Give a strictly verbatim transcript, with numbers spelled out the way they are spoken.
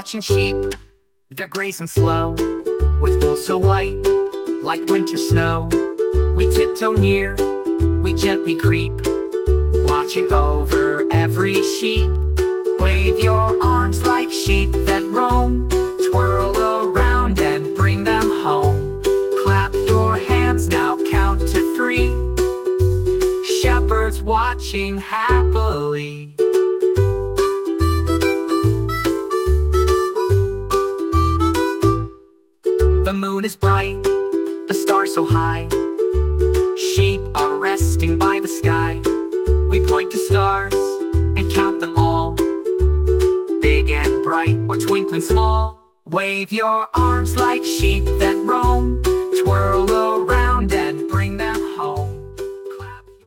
watching sheep. They're grazing slow, with wool so white, like winter snow. We tiptoe near, we gently creep, watching over every sheep. Wave your arms like sheep that roam, twirl around and bring them home. Clap your hands now, count to three, shepherds watching happily. The moon is bright, the stars so high, sheep are resting by the sky. We point to stars and count them all, big and bright or twinkling small. Wave your arms like sheep that roam, twirl